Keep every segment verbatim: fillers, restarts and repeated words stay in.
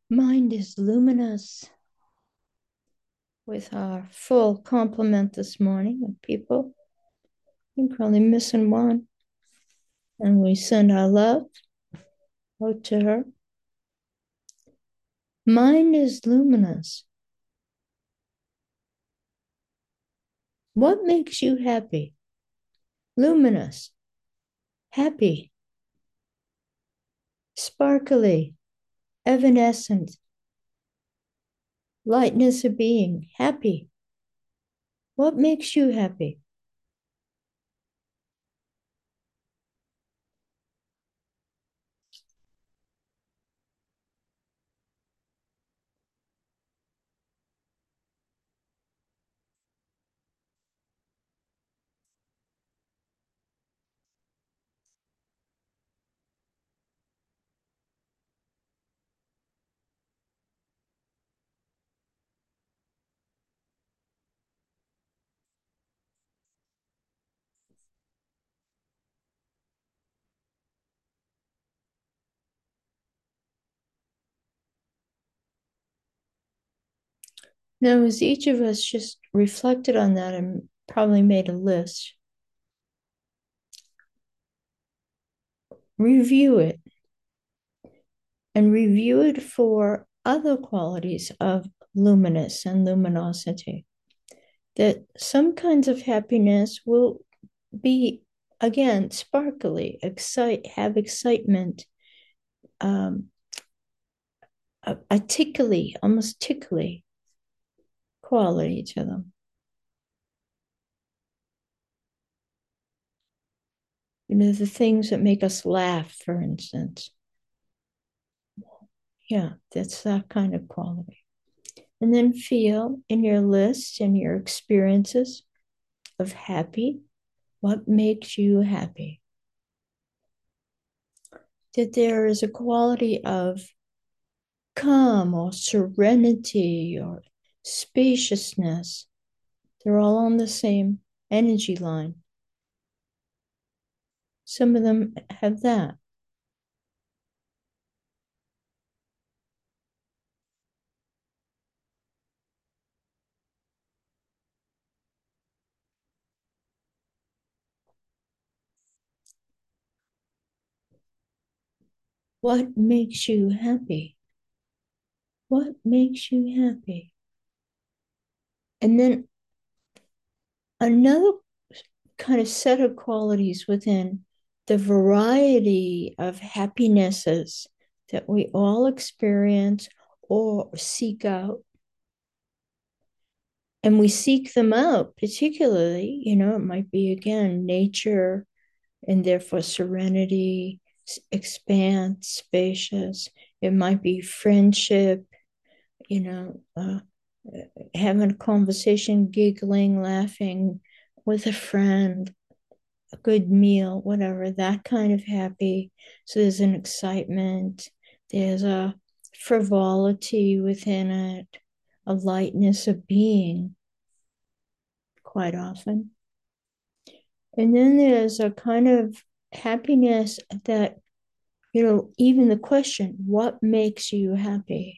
Mind is luminous with our full complement this morning of people. You're probably missing one. And we send our love out to her. Mind is luminous. What makes you happy? Luminous, happy, sparkly, evanescent, lightness of being, happy. What makes you happy? Now, as each of us just reflected on that and probably made a list, review it and review it for other qualities of luminous and luminosity. That some kinds of happiness will be, again, sparkly, excite, have excitement, um, a, a tickly, almost tickly quality to them. You know, the things that make us laugh, for instance. Yeah, that's that kind of quality. And then feel in your list and your experiences of happy, what makes you happy? That there is a quality of calm or serenity or spaciousness. They're all on the same energy line. Some of them have that. What makes you happy? What makes you happy? And then another kind of set of qualities within the variety of happinesses that we all experience or seek out. And we seek them out, particularly, you know, it might be again nature and therefore serenity, expanse, spacious. It might be friendship, you know, uh, having a conversation, giggling, laughing with a friend, a good meal, whatever, that kind of happy. So there's an excitement, there's a frivolity within it, a lightness of being, quite often. And then there's a kind of happiness that, you know, even the question, what makes you happy,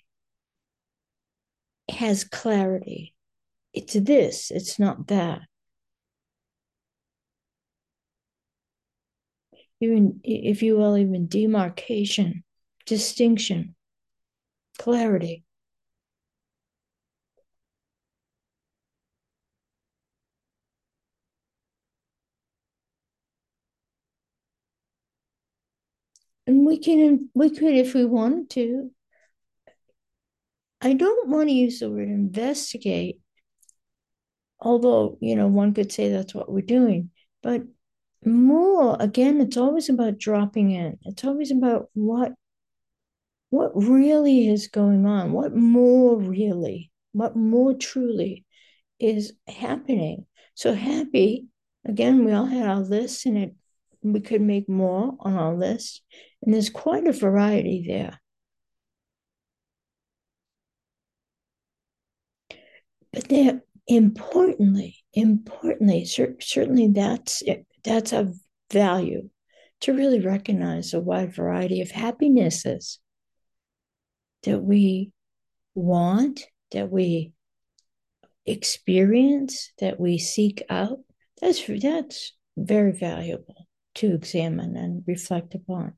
has clarity. It's this, it's not that. Even, if you will, even demarcation, distinction, clarity. And we can, we could, if we wanted to. I don't want to use the word investigate, although, you know, one could say that's what we're doing. But more, again, it's always about dropping in. It's always about what what really is going on, what more really, what more truly is happening. So happy, again, we all had our lists and it we could make more on our list. And there's quite a variety there. But there importantly, importantly, cer- certainly that's it, that's a value to really recognize a wide variety of happinesses. that we want, that we experience, that we seek out, that's that's very valuable to examine and reflect upon.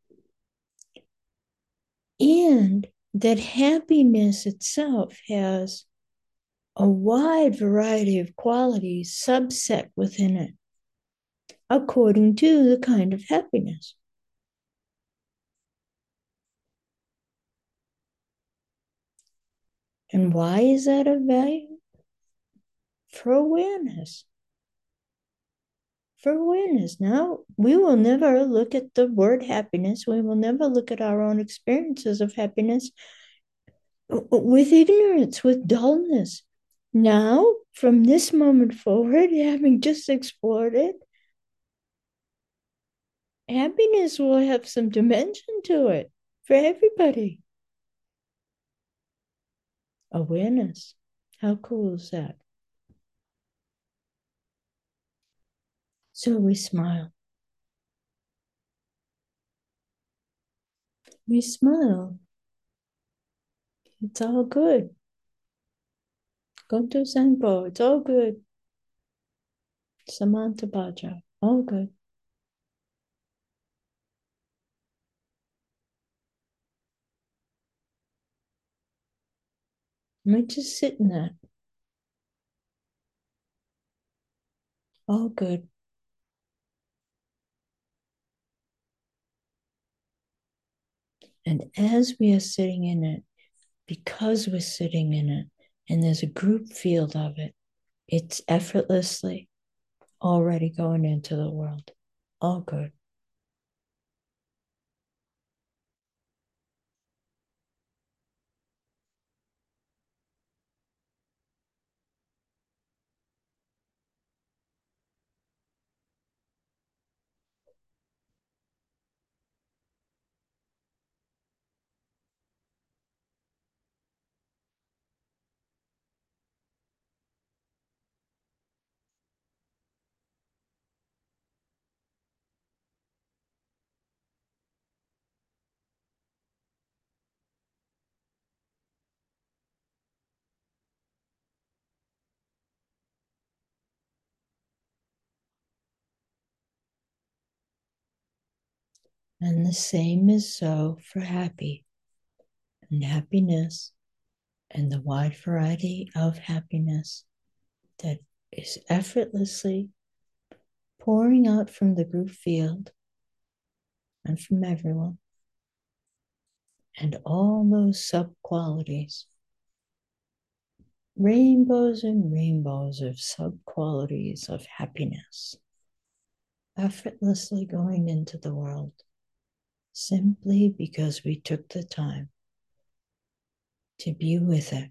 And that happiness itself has a wide variety of qualities subset within it according to the kind of happiness. And why is that of value? For awareness. For awareness. Now, we will never look at the word happiness. We will never look at our own experiences of happiness with ignorance, with dullness. Now, from this moment forward, having just explored it, happiness will have some dimension to it for everybody. Awareness. How cool is that? So we smile. We smile. It's all good. Goto Senpo. It's all good. Samantha Bhaja. All good. I just sit in that. All good. And as we are sitting in it, because we're sitting in it, and there's a group field of it, it's effortlessly already going into the world. All good. And the same is so for happy and happiness and the wide variety of happiness that is effortlessly pouring out from the group field and from everyone. And all those sub qualities, rainbows and rainbows of sub qualities of happiness, effortlessly going into the world simply because we took the time to be with it.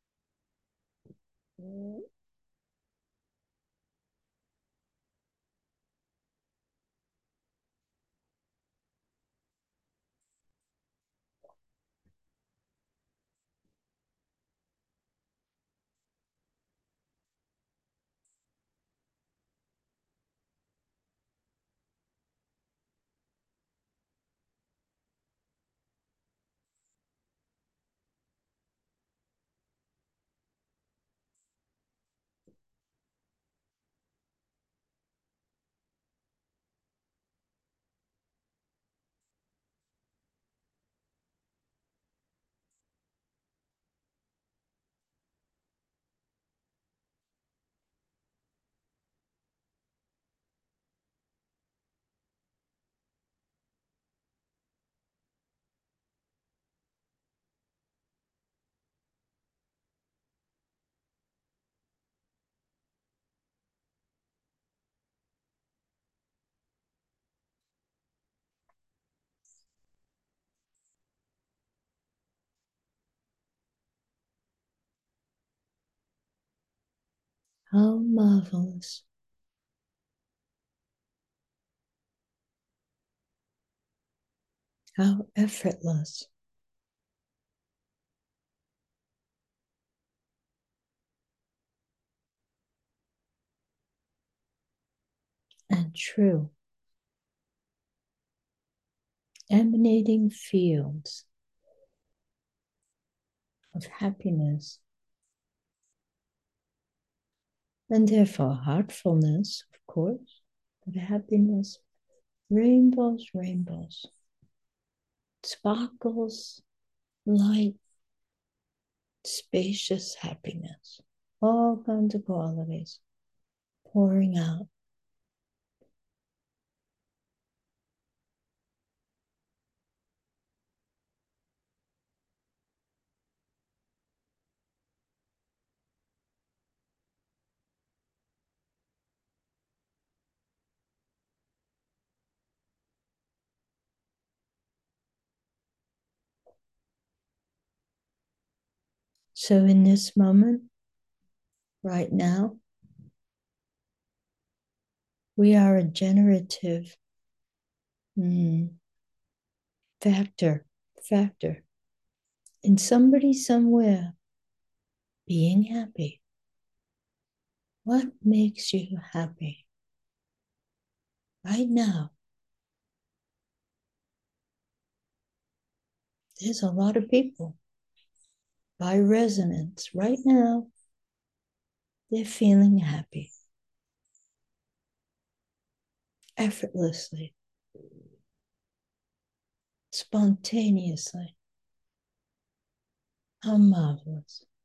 How marvelous. How effortless. And true. Emanating fields of happiness, and therefore heartfulness, of course, but happiness, rainbows, rainbows, sparkles, light, spacious happiness, all kinds of qualities pouring out. So, in this moment, right now, we are a generative mm, factor, factor in somebody somewhere being happy. What makes you happy right now? There's a lot of people by resonance right now, they're feeling happy effortlessly, spontaneously. How marvelous.